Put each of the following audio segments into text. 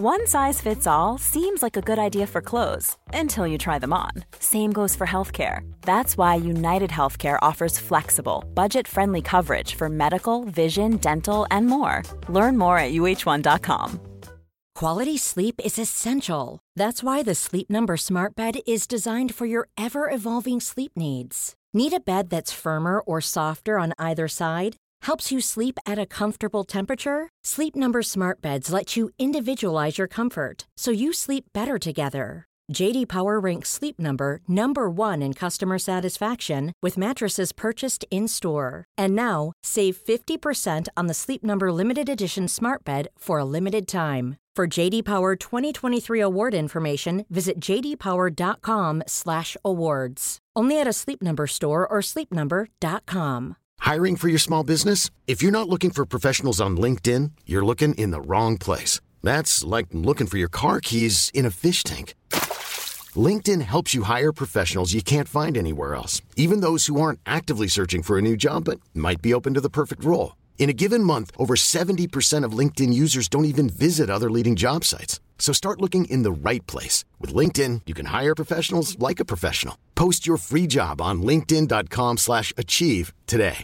One size fits all seems like a good idea for clothes until you try them on. Same goes for healthcare. That's why United Healthcare offers flexible, budget-friendly coverage for medical, vision, dental, and more. Learn more at uh1.com. Quality sleep is essential. That's why the Sleep Number Smart Bed is designed for your ever-evolving sleep needs. Need a bed that's firmer or softer on either side? Helps you sleep at a comfortable temperature? Sleep Number Smart Beds let you individualize your comfort, so you sleep better together. J.D. Power ranks Sleep Number #1 in customer satisfaction with mattresses purchased in-store. And now, save 50% on the Sleep Number Limited Edition Smart Bed for a limited time. For J.D. Power 2023 award information, visit jdpower.com/awards. Only at a Sleep Number store or sleepnumber.com. Hiring for your small business? If you're not looking for professionals on LinkedIn, you're looking in the wrong place. That's like looking for your car keys in a fish tank. LinkedIn helps you hire professionals you can't find anywhere else, even those who aren't actively searching for a new job but might be open to the perfect role. In a given month, over 70% of LinkedIn users don't even visit other leading job sites. So start looking in the right place. With LinkedIn, you can hire professionals like a professional. Post your free job on linkedin.com/achieve today.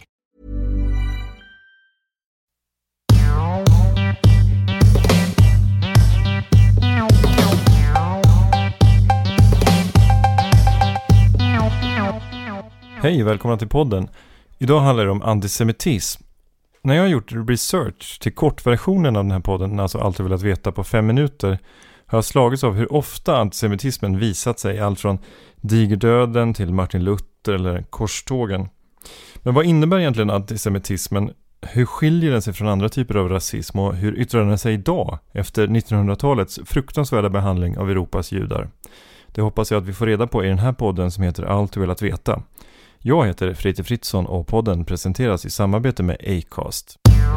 Hej, välkomna till podden. Idag handlar det om antisemitism. När jag har gjort research till kortversionen av den här podden, alltså Allt du velat veta på 5 minuter, har jag slagits av hur ofta antisemitismen visat sig, allt från digerdöden till Martin Luther eller korstågen. Men vad innebär egentligen antisemitismen? Hur skiljer den sig från andra typer av rasism och hur yttrar den sig idag efter 1900-talets fruktansvärda behandling av Europas judar? Det hoppas jag att vi får reda på i den här podden som heter Allt du velat veta. Jag heter Fritte Fritzson och podden presenteras i samarbete med Acast.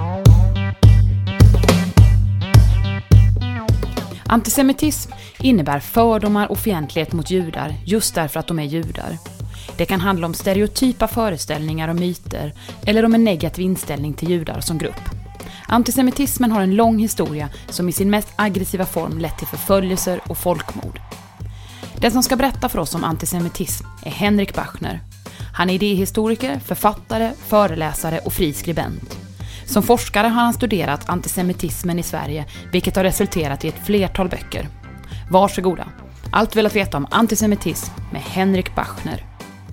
Antisemitism innebär fördomar och fientlighet mot judar just därför att de är judar. Det kan handla om stereotypa föreställningar och myter eller om en negativ inställning till judar som grupp. Antisemitismen har en lång historia som i sin mest aggressiva form lett till förföljelser och folkmord. Den som ska berätta för oss om antisemitism är Henrik Bachner. Han är idéhistoriker, författare, föreläsare och fri skribent. Som forskare har han studerat antisemitismen i Sverige, vilket har resulterat i ett flertal böcker. Varsågoda. Allt velat veta om antisemitism med Henrik Bachner.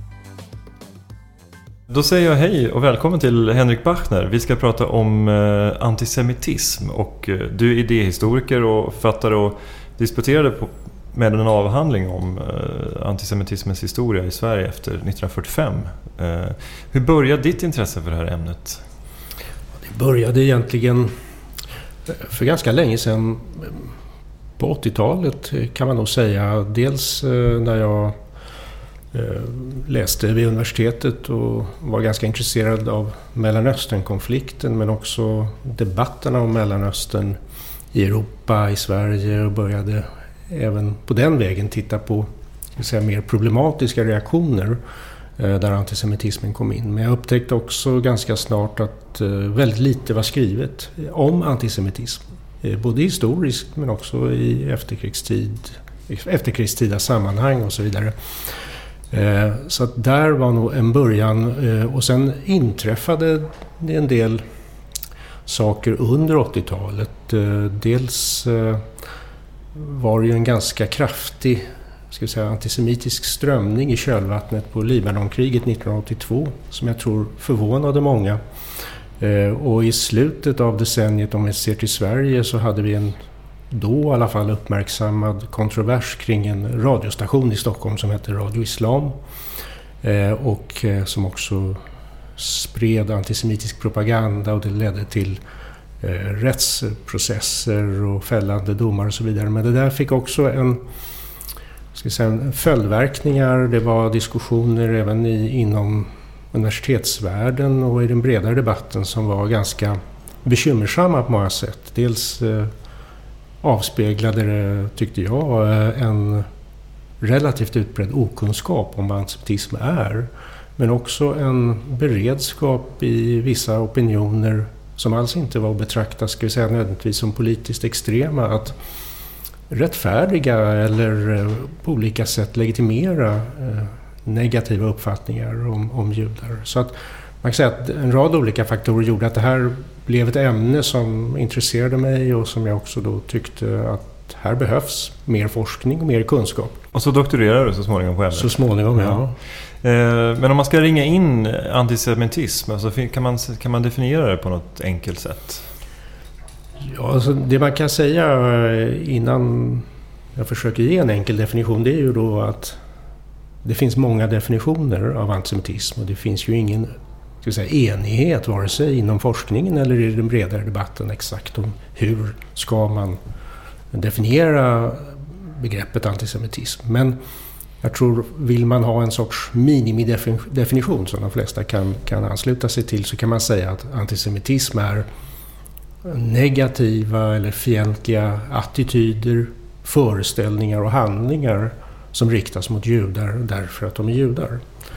Då säger jag hej och välkommen till Henrik Bachner. Vi ska prata om antisemitism och du är idéhistoriker och författare och disputerade med en avhandling om antisemitismens historia i Sverige efter 1945. Hur började ditt intresse för det här ämnet? Det började egentligen för ganska länge sedan, på 80-talet kan man nog säga. Dels när jag läste vid universitetet och var ganska intresserad av Mellanöstern-konflikten, men också debatterna om Mellanöstern i Europa, i Sverige, och började även på den vägen titta på mer problematiska reaktioner där antisemitismen kom in. Men jag upptäckte också ganska snart att väldigt lite var skrivet om antisemitism. Både historiskt men också i efterkrigstida sammanhang och så vidare. Så att där var nog en början, och sen inträffade det en del saker under 80-talet. Dels var det ju en ganska kraftig antisemitisk strömning i kölvattnet på Libanonkriget 1982 som jag tror förvånade många. Och i slutet av decenniet, om vi ser till Sverige, så hade vi en då i alla fall uppmärksammad kontrovers kring en radiostation i Stockholm som heter Radio Islam, och som också spred antisemitisk propaganda, och det ledde till rättsprocesser och fällande domar och så vidare. Men det där fick också en följdverkningar. Det var diskussioner även inom universitetsvärlden och i den bredare debatten som var ganska bekymmersamma på många sätt. Dels avspeglade det, tyckte jag, en relativt utbredd okunskap om vad antisemitism är, men också en beredskap i vissa opinioner som alls inte var att betrakta, nödvändigtvis som politiskt extrema, att rättfärdiga eller på olika sätt legitimera negativa uppfattningar om judar. Så att man kan säga att en rad olika faktorer gjorde att det här blev ett ämne som intresserade mig och som jag också då tyckte att här behövs mer forskning och mer kunskap. Och så doktorerar du så småningom på ämnet? Så småningom, ja. Men om man ska ringa in antisemitism, alltså kan man definiera det på något enkelt sätt? Ja, alltså det man kan säga innan jag försöker ge en enkel definition, det är ju då att det finns många definitioner av antisemitism och det finns ju ingen enighet vare sig inom forskningen eller i den bredare debatten exakt om hur ska man definiera begreppet antisemitism. Men jag tror, vill man ha en sorts minimidefinition som de flesta kan ansluta sig till, så kan man säga att antisemitism är negativa eller fientliga attityder, föreställningar och handlingar som riktas mot judar därför att de är judar.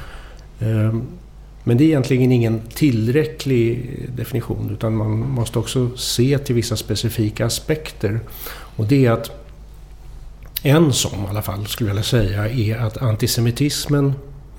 Men det är egentligen ingen tillräcklig definition, utan man måste också se till vissa specifika aspekter. Och det är att en som i alla fall skulle jag vilja säga är att antisemitismen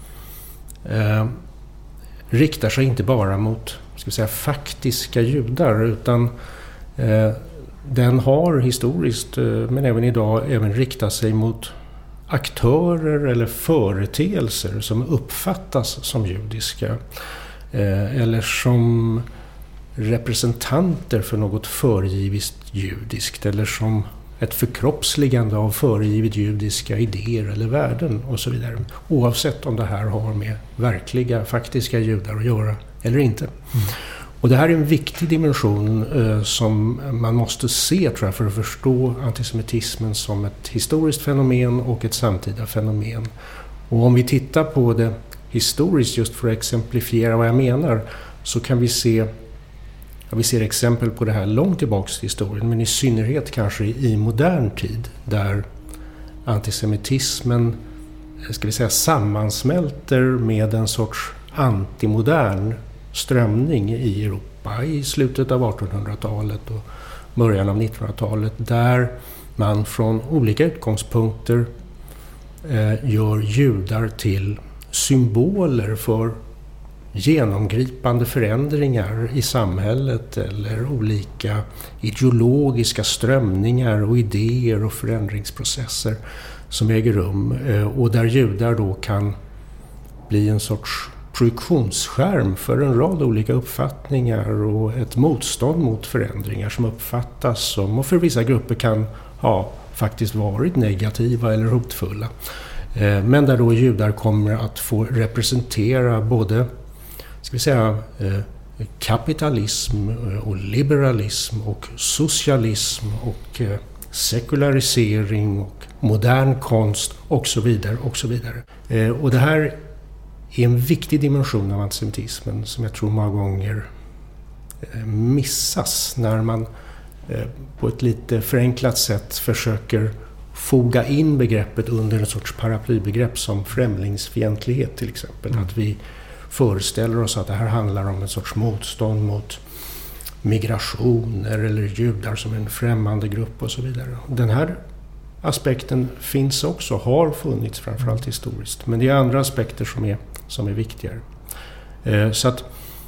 riktar sig inte bara mot faktiska judar, utan den har historiskt men även idag även riktat sig mot aktörer eller företeelser som uppfattas som judiska eller som representanter för något föregivet judiskt eller som ett förkroppsligande av föregivet judiska idéer eller värden och så vidare. Oavsett om det här har med verkliga, faktiska judar att göra eller inte. Och det här är en viktig dimension som man måste se, tror jag, för att förstå antisemitismen som ett historiskt fenomen och ett samtida fenomen. Och om vi tittar på det historiskt just för att exemplifiera vad jag menar, så kan vi se exempel på det här långt tillbaka i historien, men i synnerhet kanske i modern tid, där antisemitismen sammansmälter med en sorts antimodern strömning i Europa i slutet av 1800-talet och början av 1900-talet, där man från olika utgångspunkter gör judar till symboler för genomgripande förändringar i samhället eller olika ideologiska strömningar och idéer och förändringsprocesser som äger rum, och där judar då kan bli en sorts projektionsskärm för en rad olika uppfattningar och ett motstånd mot förändringar som uppfattas som, och för vissa grupper kan ha faktiskt varit negativa eller hotfulla. Men där då judar kommer att få representera både kapitalism och liberalism och socialism och sekularisering och modern konst och så vidare och så vidare. Och det här är en viktig dimension av antisemitismen som jag tror många gånger missas när man på ett lite förenklat sätt försöker foga in begreppet under en sorts paraplybegrepp som främlingsfientlighet till exempel. Att vi föreställer oss att det här handlar om en sorts motstånd mot migrationer eller judar som en främmande grupp och så vidare. Den här aspekten finns också, har funnits framförallt historiskt, men det är andra aspekter som är viktigare. Så att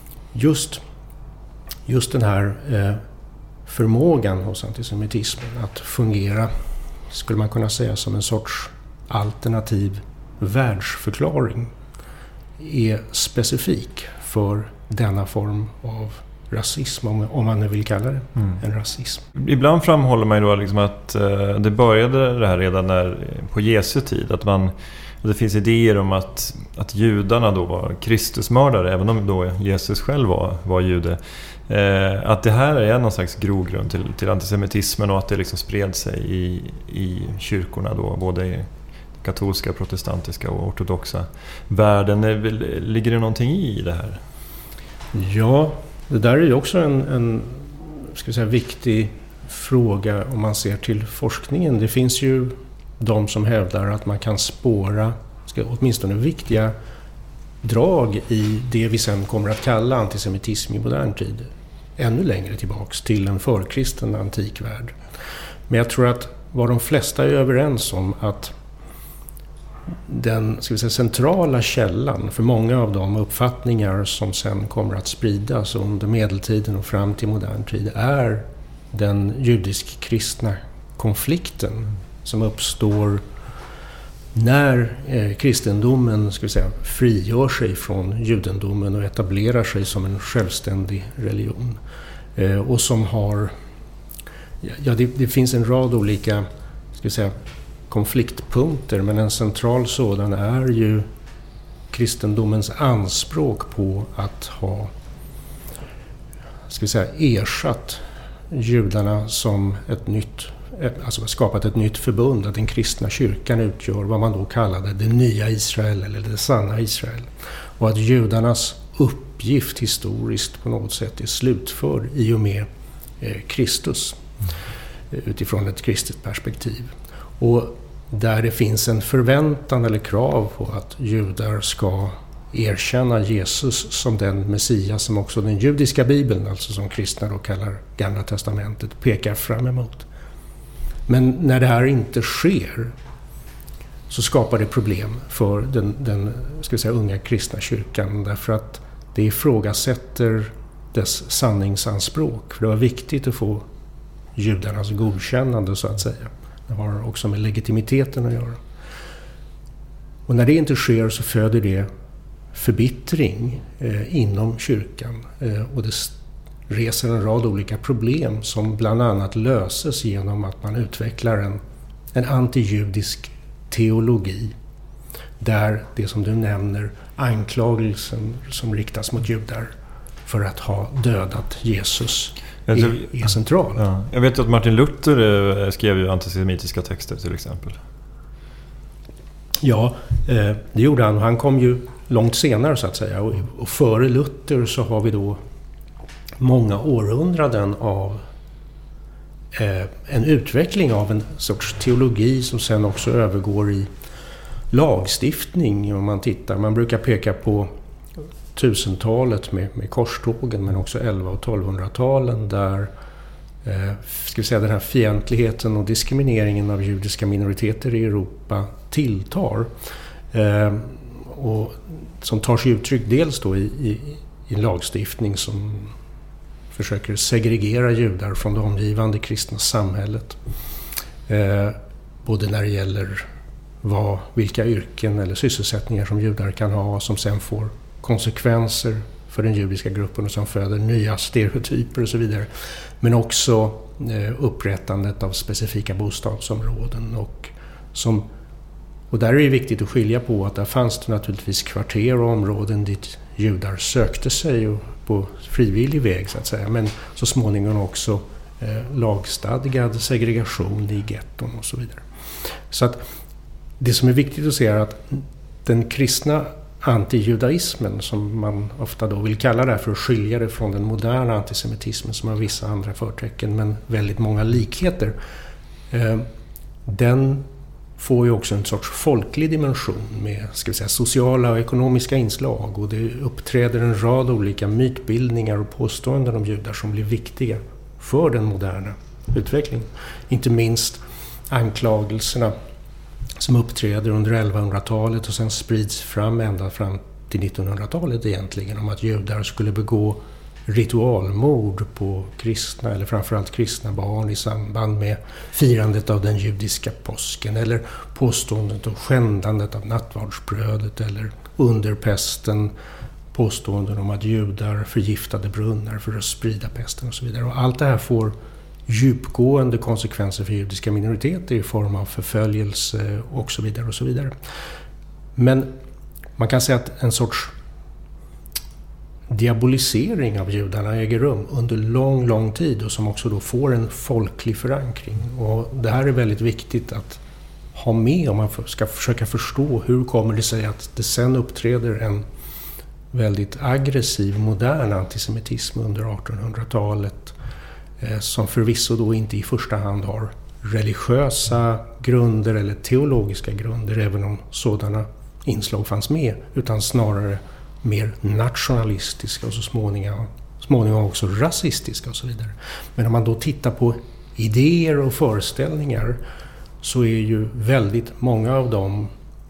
just den här förmågan hos antisemitismen att fungera, skulle man kunna säga, som en sorts alternativ världsförklaring, är specifik för denna form av rasism, om man nu vill kalla det en rasism. Ibland framhåller man ju då liksom att det började det här redan på Jesu tid, att det finns idéer om att judarna då var Kristusmördare, även om då Jesus själv var jude. Att det här är någon slags grogrund till antisemitismen, och att det liksom spred sig i kyrkorna då, både i katolska, protestantiska och ortodoxa världen. Ligger det någonting i det här? Ja, det där är ju också en viktig fråga om man ser till forskningen. Det finns ju de som hävdar att man kan spåra åtminstone viktiga drag i det vi sen kommer att kalla antisemitism i modern tid ännu längre tillbaks till en förkristen antikvärld. Men jag tror att var de flesta överens om att den centrala källan för många av de uppfattningar som sen kommer att spridas under medeltiden och fram till modern tid är den judisk-kristna konflikten som uppstår när kristendomen frigör sig från judendomen och etablerar sig som en självständig religion. Och som har... det finns en rad olika konfliktpunkter, men en central sådan är ju kristendomens anspråk på att ha ersatt judarna som ett nytt, alltså skapat ett nytt förbund, att den kristna kyrkan utgör vad man då kallade det nya Israel eller det sanna Israel. Och att judarnas uppgift historiskt på något sätt är slutförd i och med Kristus utifrån ett kristet perspektiv. Och där det finns en förväntan eller krav på att judar ska erkänna Jesus som den Messias som också den judiska bibeln, alltså som kristna då kallar Gamla testamentet, pekar fram emot. Men när det här inte sker så skapar det problem för den unga kristna kyrkan, därför att det ifrågasätter dess sanningsanspråk. För det var viktigt att få judarnas godkännande så att säga. Det har också med legitimiteten att göra. Och när det inte sker så föder det förbittring inom kyrkan. Och det reser en rad olika problem som bland annat löses genom att man utvecklar en antijudisk teologi. Där det som du nämner, anklagelsen som riktas mot judar för att ha dödat Jesus är central. Ja. Jag vet att Martin Luther skrev ju antisemitiska texter till exempel. Ja, det gjorde han. Han kom ju långt senare så att säga. Och före Luther så har vi då många århundraden av en utveckling av en sorts teologi som sen också övergår i lagstiftning. Om man tittar, man brukar peka på 1000-talet med korstågen, men också 1100- och 1200-talen där den här fientligheten och diskrimineringen av judiska minoriteter i Europa tilltar. Och som tar sig uttryck dels då i lagstiftning som försöker segregera judar från det omgivande kristna samhället. Både när det gäller vilka yrken eller sysselsättningar som judar kan ha, som sen får konsekvenser för den judiska gruppen och som föder nya stereotyper och så vidare. Men också upprättandet av specifika bostadsområden. Och där är det viktigt att skilja på att där fanns det naturligtvis kvarter och områden dit judar sökte sig och på frivillig väg så att säga. Men så småningom också lagstadgad segregation i getton och så vidare. Så att det som är viktigt att se är att den kristna antijudaismen, som man ofta då vill kalla det för att skilja det från den moderna antisemitismen som har vissa andra förtecken men väldigt många likheter, den får ju också en sorts folklig dimension med sociala och ekonomiska inslag, och det uppträder en rad olika mytbildningar och påståenden om judar som blir viktiga för den moderna utvecklingen. Inte minst anklagelserna som uppträder under 1100-talet och sen sprids fram ända fram till 1900-talet egentligen, om att judar skulle begå ritualmord på kristna eller framförallt kristna barn i samband med firandet av den judiska påsken, eller påståendet om skändandet av nattvardsbrödet, eller under pesten påståenden om att judar förgiftade brunnar för att sprida pesten och så vidare. Och allt det här får djupgående konsekvenser för judiska minoriteter i form av förföljelse och så vidare och så vidare. Men man kan säga att en sorts diabolisering av judarna äger rum under lång tid och som också då får en folklig förankring. Och det här är väldigt viktigt att ha med om man ska försöka förstå hur kommer det sig att det sen uppträder en väldigt aggressiv modern antisemitism under 1800-talet som förvisso då inte i första hand har religiösa grunder eller teologiska grunder, även om sådana inslag fanns med, utan snarare mer nationalistiska och så småningom också rasistiska och så vidare. Men om man då tittar på idéer och föreställningar, så är ju väldigt många av dem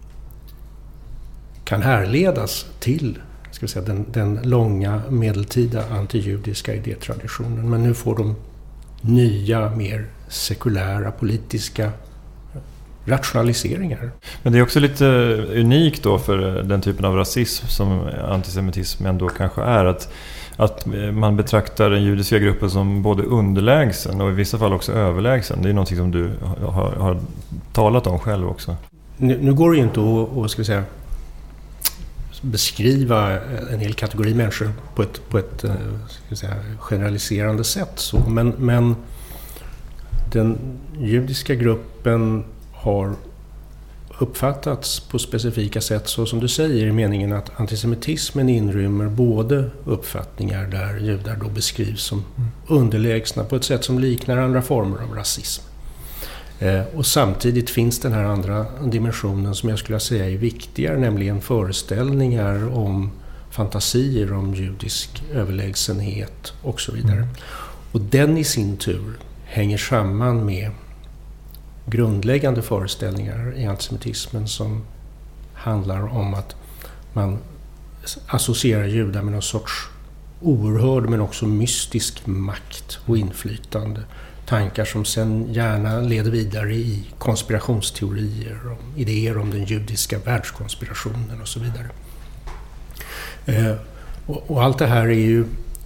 kan härledas till den långa medeltida antijudiska idétraditionen. Men nu får de nya, mer sekulära politiska rationaliseringar. Men det är också lite unikt då för den typen av rasism som antisemitism ändå kanske är, att man betraktar den judiska gruppen som både underlägsen och i vissa fall också överlägsen. Det är något som du har talat om själv också. Nu går det ju inte att beskriva en hel kategori människor på ett generaliserande sätt. Så. Men den judiska gruppen har uppfattats på specifika sätt, så som du säger, i meningen att antisemitismen inrymmer både uppfattningar där judar då beskrivs som underlägsna på ett sätt som liknar andra former av rasism. Och samtidigt finns den här andra dimensionen som jag skulle säga är viktigare, nämligen föreställningar om fantasier om judisk överlägsenhet och så vidare. Och den i sin tur hänger samman med grundläggande föreställningar i antisemitismen som handlar om att man associerar judar med någon sorts oerhörd men också mystisk makt och inflytande. Tankar som sen gärna leder vidare i konspirationsteorier och idéer om den judiska världskonspirationen och så vidare. Och allt det här är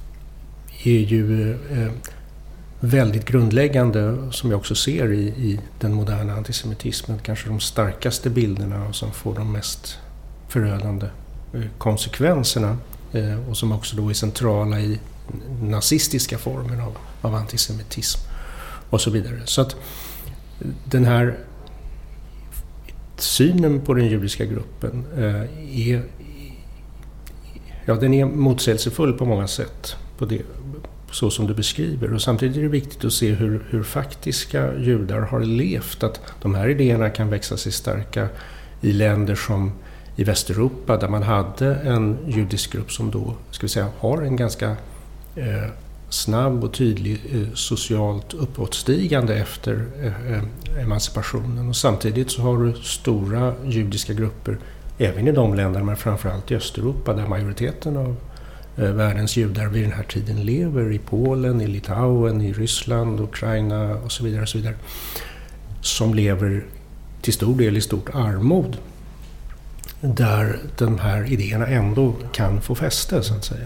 ju väldigt grundläggande, som jag också ser i den moderna antisemitismen. Kanske de starkaste bilderna och som får de mest förödande konsekvenserna och som också då är centrala i nazistiska formen av antisemitism och så vidare. Så att den här synen på den judiska gruppen den är motsägelsefull på många sätt på det, så som du beskriver. Och samtidigt är det viktigt att se hur faktiska judar har levt. Att de här idéerna kan växa sig starka i länder som i Västeuropa, där man hade en judisk grupp som då, har en ganska snabb och tydlig socialt uppåtstigande efter emancipationen. Och samtidigt så har du stora judiska grupper även i de länderna, men framförallt i Östeuropa, där majoriteten av världens judar vid den här tiden lever, i Polen, i Litauen, i Ryssland, Ukraina och så vidare, som lever till stor del i stort armod, där de här idéerna ändå kan få fäste, så att säga.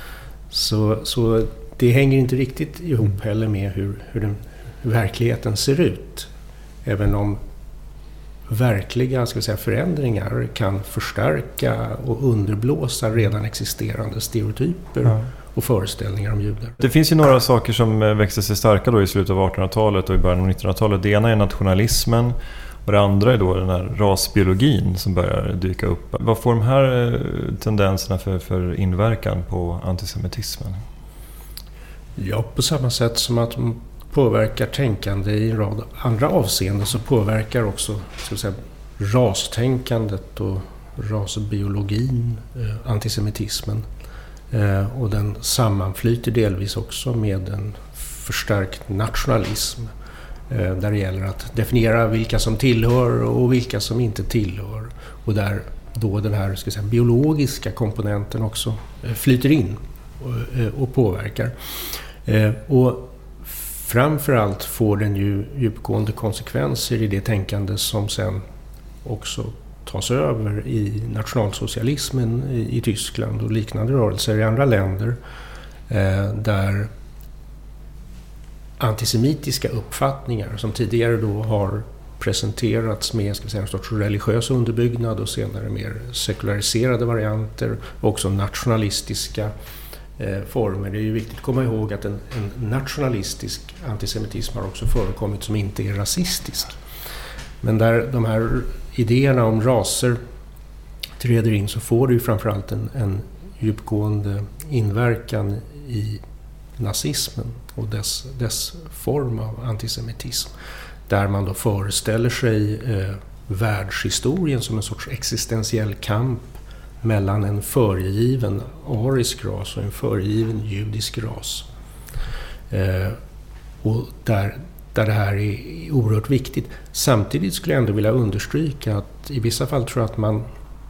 Så det hänger inte riktigt ihop heller med hur verkligheten ser ut, även om verkliga förändringar kan förstärka och underblåsa redan existerande stereotyper och föreställningar om judar. Det finns ju några saker som växte sig starka då i slutet av 1800-talet och i början av 1900-talet. Det ena är nationalismen och det andra är då den här rasbiologin som börjar dyka upp. Vad får de här tendenserna för inverkan på antisemitismen? Ja, på samma sätt som att de påverkar tänkande i en rad andra avseenden, så påverkar också rastänkandet och rasbiologin antisemitismen. Och den sammanflyter delvis också med en förstärkt nationalism, där det gäller att definiera vilka som tillhör och vilka som inte tillhör. Och där då den här biologiska komponenten också flyter in och påverkar. Och framförallt får den ju djupgående konsekvenser i det tänkande som sen också tas över i nationalsocialismen i Tyskland och liknande rörelser i andra länder, där antisemitiska uppfattningar som tidigare då har presenterats med en sorts religiös underbyggnad och senare mer sekulariserade varianter och också nationalistiska former. Det är ju viktigt att komma ihåg att en nationalistisk antisemitism har också förekommit som inte är rasistisk. Men där de här idéerna om raser träder in, så får det ju framförallt en djupgående inverkan i nazismen och dess form av antisemitism. Där man då föreställer sig världshistorien som en sorts existentiell kamp mellan en föregiven arisk ras och en föregiven judisk ras. Och där där det här är oerhört viktigt. Samtidigt skulle jag ändå vilja understryka att i vissa fall tror jag att man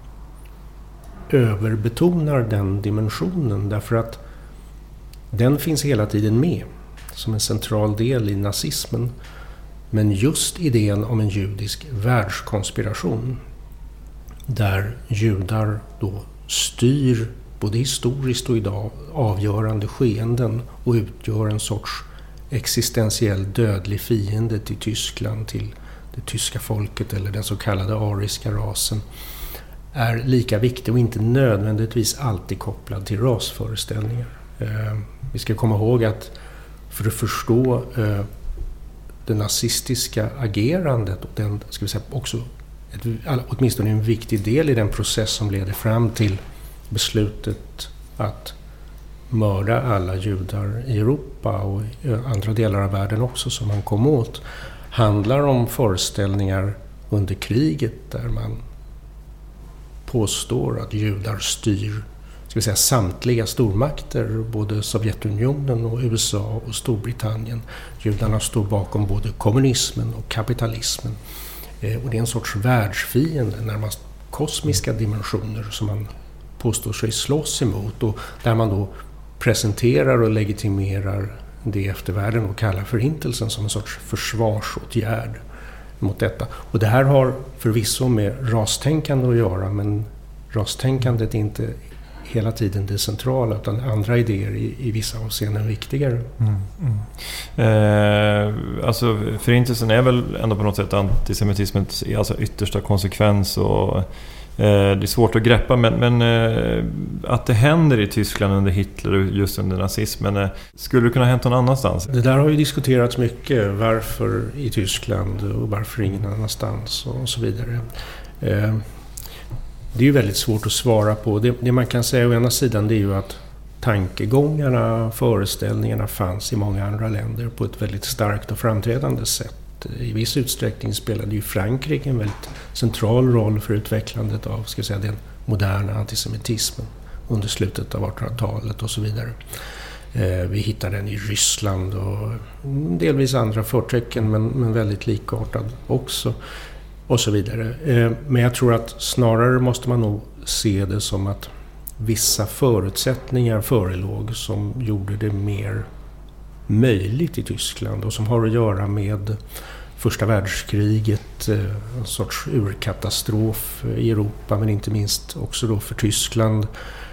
överbetonar den dimensionen, därför att den finns hela tiden med som en central del i nazismen. Men just idén om en judisk världskonspiration, där judar då styr både historiskt och idag avgörande skeenden och utgör en sorts existentiell dödlig fiende till Tyskland, till det tyska folket eller den så kallade ariska rasen, är lika viktig och inte nödvändigtvis alltid kopplad till rasföreställningar. Vi ska komma ihåg att för att förstå det nazistiska agerandet och den, ska vi säga, också åtminstone en viktig del i den process som leder fram till beslutet att mörda alla judar i Europa och i andra delar av världen också som man kom åt, handlar om föreställningar under kriget där man påstår att judar styr, ska vi säga, samtliga stormakter, både Sovjetunionen och USA och Storbritannien. Judarna står bakom både kommunismen och kapitalismen. Och det är en sorts världsfiende, närmast kosmiska dimensioner som man påstår sig slåss emot, och där man då presenterar och legitimerar det eftervärlden och kallar förintelsen som en sorts försvarsåtgärd mot detta. Och det här har förvisso med rastänkande att göra, men rastänkandet är inte hela tiden det centrala, utan andra idéer i vissa avseenden viktigare. Alltså förintelsen är väl ändå på något sätt antisemitismens alltså yttersta konsekvens, och det är svårt att greppa, men att det händer i Tyskland under Hitler och just under nazismen, skulle det kunna ha hänt någon annanstans? Det där har ju diskuterats mycket, varför i Tyskland och varför ingen annanstans och så vidare. Det är ju väldigt svårt att svara på. Det man kan säga å ena sidan, det är ju att tankegångarna, föreställningarna fanns i många andra länder på ett väldigt starkt och framträdande sätt. I viss utsträckning spelade ju Frankrike en väldigt central roll för utvecklandet av, ska jag säga, den moderna antisemitismen under slutet av 1800-talet och så vidare. Vi hittar den i Ryssland och delvis andra förtecken, men väldigt likartad också. Och så vidare. Men jag tror att snarare måste man nog se det som att vissa förutsättningar förelåg som gjorde det mer möjligt i Tyskland, och som har att göra med första världskriget, en sorts urkatastrof i Europa, men inte minst också då för Tyskland,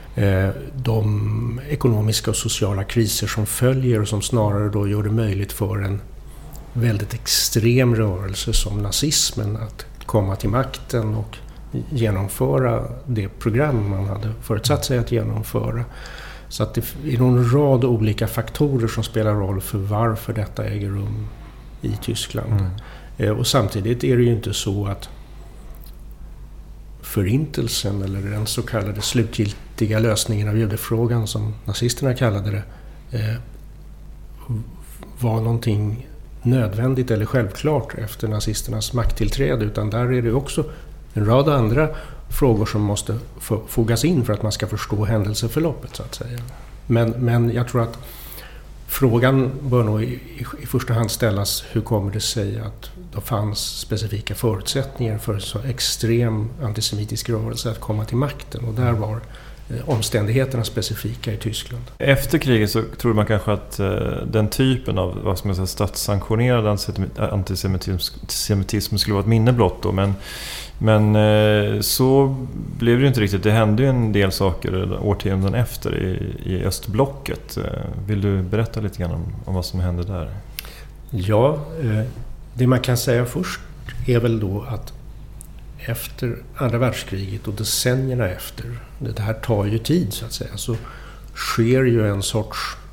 de ekonomiska och sociala kriser som följer och som snarare då gör det möjligt för en väldigt extrem rörelse som nazismen att komma till makten och genomföra det program man hade förutsatt sig att genomföra. Så att det är en rad olika faktorer som spelar roll för varför detta äger rum i Tyskland. Och samtidigt är det ju inte så att förintelsen eller den så kallade slutgiltiga lösningen av judefrågan, som nazisterna kallade det, var någonting nödvändigt eller självklart efter nazisternas makttillträde, utan där är det också en rad andra frågor som måste fogas in för att man ska förstå händelseförloppet, så att säga. Men jag tror att frågan bör nog i första hand ställas: hur kommer det sig att det fanns specifika förutsättningar för så extrem antisemitisk rörelse att komma till makten? Och där var omständigheterna specifika i Tyskland. Efter kriget så tror man kanske att den typen av, vad ska man säga, statssanktionerad antisemitism skulle vara ett minne blott då, men så blev det inte riktigt. Det hände ju en del saker årtionden efter i östblocket. Vill du berätta lite grann om vad som hände där? Ja, det man kan säga först är väl då att efter andra världskriget och decennierna efter, det här tar ju tid så att säga, så sker ju en sorts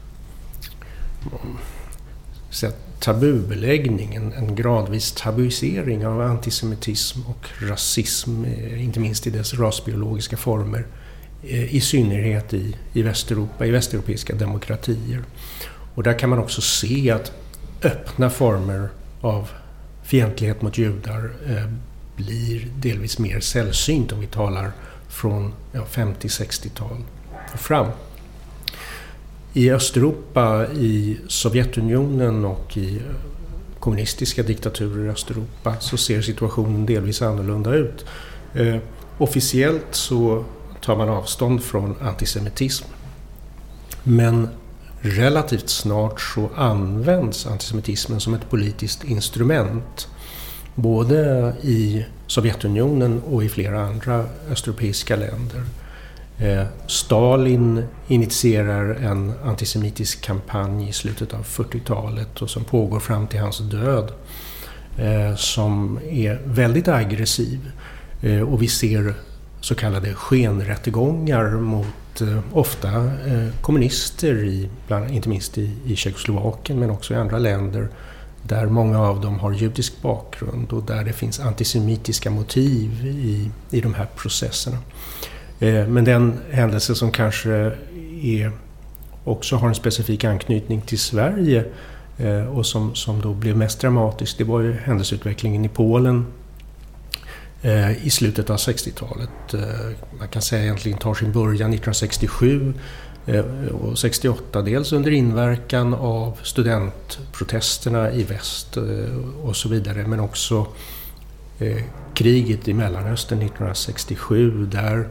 tabubeläggning, en gradvis tabuisering av antisemitism och rasism, inte minst i dess rasbiologiska former, i synnerhet i Västeuropa, i västeuropeiska demokratier. Och där kan man också se att öppna former av fientlighet mot judar blir delvis mer sällsynt om vi talar från 50-60-tal och fram. I Östeuropa, i Sovjetunionen och i kommunistiska diktaturer i Östeuropa så ser situationen delvis annorlunda ut. Officiellt så tar man avstånd från antisemitism. Men relativt snart så används antisemitismen som ett politiskt instrument. Både i Sovjetunionen och i flera andra östeuropeiska länder. Stalin initierar en antisemitisk kampanj i slutet av 40-talet och som pågår fram till hans död. Som är väldigt aggressiv. Och vi ser så kallade skenrättegångar mot ofta kommunister, inte minst i Tjeckoslovakien men också i andra länder där många av dem har judisk bakgrund och där det finns antisemitiska motiv i de här processerna. Men den händelse som kanske också har en specifik anknytning till Sverige och som då blev mest dramatisk, det var ju händelseutvecklingen i Polen i slutet av 60-talet. Man kan säga egentligen tar sin början 1967 och 68, dels under inverkan av studentprotesterna i väst och så vidare, men också kriget i Mellanöstern 1967 där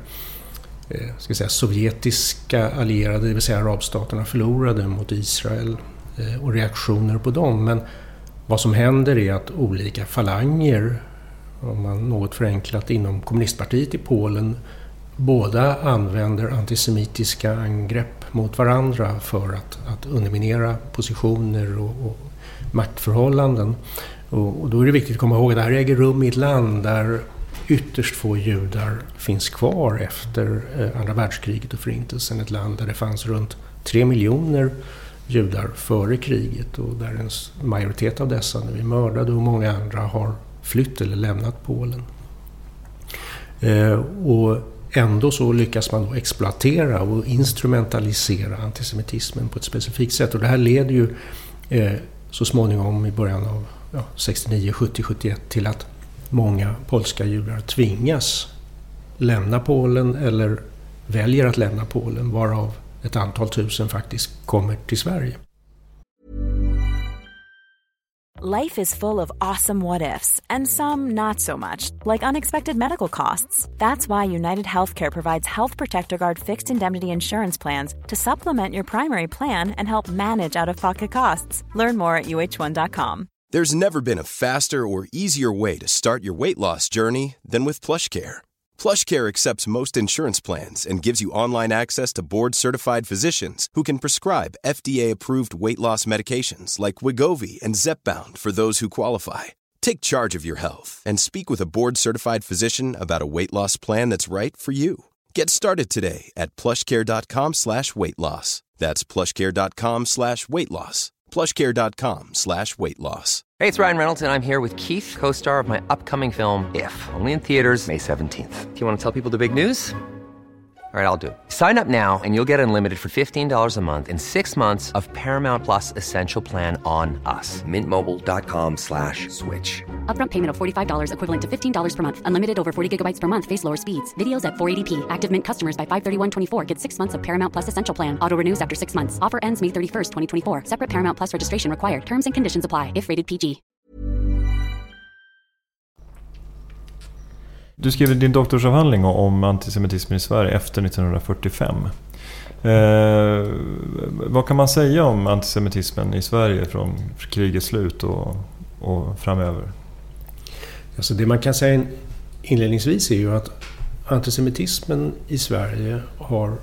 sovjetiska allierade, det vill säga arabstaterna, förlorade mot Israel och reaktioner på dem. Men vad som händer är att olika falanger, om man något förenklat, inom kommunistpartiet i Polen båda använder antisemitiska angrepp mot varandra för att underminera positioner och maktförhållanden. Och då är det viktigt att komma ihåg att det här äger rum i ett land där ytterst få judar finns kvar efter andra världskriget och förintelsen. Ett land där det fanns runt 3 miljoner judar före kriget och där en majoritet av dessa nu är mördade och många andra har flytt eller lämnat Polen. Och ändå så lyckas man då exploatera och instrumentalisera antisemitismen på ett specifikt sätt. Och det här leder ju så småningom i början av 69, 70, 71 till att många polska judar tvingas lämna Polen eller väljer att lämna Polen, varav ett antal tusen faktiskt kommer till Sverige. Life is full of awesome what-ifs, and some not so much, like unexpected medical costs. That's why United Healthcare provides Health Protector Guard fixed indemnity insurance plans to supplement your primary plan and help manage out-of-pocket costs. Learn more at uh1.com. There's never been a faster or easier way to start your weight loss journey than with PlushCare. PlushCare accepts most insurance plans and gives you online access to board-certified physicians who can prescribe FDA-approved weight loss medications like Wegovy and Zepbound for those who qualify. Take charge of your health and speak with a board-certified physician about a weight loss plan that's right for you. Get started today at plushcare.com/weightloss. That's plushcare.com/weightloss. plushcare.com/weightloss. Hey, it's Ryan Reynolds, and I'm here with Keith, co-star of my upcoming film, If, only in theaters May 17th. Do you want to tell people the big news? All right, I'll do it. Sign up now and you'll get unlimited for $15 a month and 6 months of Paramount Plus Essential Plan on us. MintMobile.com/switch. Upfront payment of $45 equivalent to $15 per month. Unlimited over 40 gigabytes per month. Face lower speeds. Videos at 480p. Active Mint customers by 531.24 get 6 months of Paramount Plus Essential Plan. Auto renews after 6 months. Offer ends May 31st, 2024. Separate Paramount Plus registration required. Terms and conditions apply if rated PG. Du skrev din doktorsavhandling om antisemitismen i Sverige efter 1945. Vad kan man säga om antisemitismen i Sverige från krigets slut och framöver? Alltså det man kan säga inledningsvis är ju att antisemitismen i Sverige har